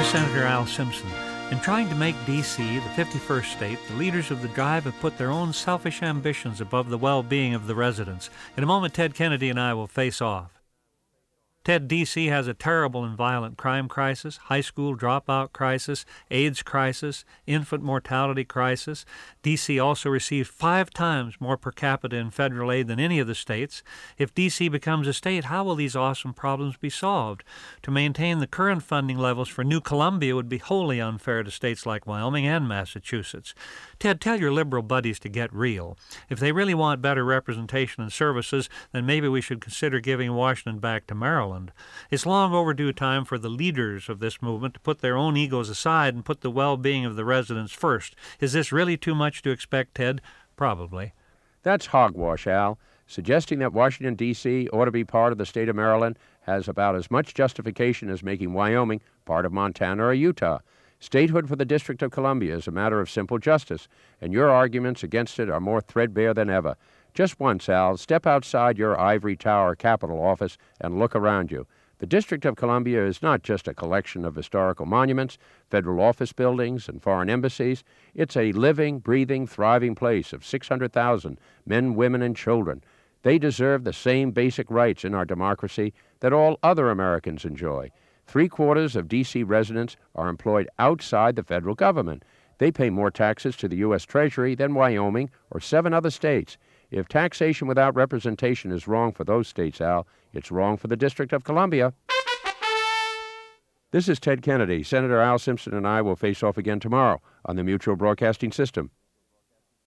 Senator Al Simpson. In trying to make D.C. the 51st state, the leaders of the drive have put their own selfish ambitions above the well-being of the residents. In a moment, Ted Kennedy and I will face off. Ted, D.C. has a terrible and violent crime crisis, high school dropout crisis, AIDS crisis, infant mortality crisis. D.C. also receives 5 times more per capita in federal aid than any of the states. If D.C. becomes a state, how will these awesome problems be solved? To maintain the current funding levels for New Columbia would be wholly unfair to states like Wyoming and Massachusetts. Ted, tell your liberal buddies to get real. If they really want better representation and services, then maybe we should consider giving Washington back to Maryland. It's long overdue time for the leaders of this movement to put their own egos aside and put the well-being of the residents first. Is this really too much to expect, Ted? Probably. That's hogwash, Al. Suggesting that Washington, D.C. ought to be part of the state of Maryland has about as much justification as making Wyoming part of Montana or Utah. Statehood for the District of Columbia is a matter of simple justice, and your arguments against it are more threadbare than ever. Just once, Al, step outside your ivory tower Capitol office and look around you. The District of Columbia is not just a collection of historical monuments, federal office buildings, and foreign embassies. It's a living, breathing, thriving place of 600,000 men, women, and children. They deserve the same basic rights in our democracy that all other Americans enjoy. 3/4 of D.C. residents are employed outside the federal government. They pay more taxes to the U.S. Treasury than Wyoming or 7 other states. If taxation without representation is wrong for those states, Al, it's wrong for the District of Columbia. This is Ted Kennedy. Senator Al Simpson and I will face off again tomorrow on the Mutual Broadcasting System.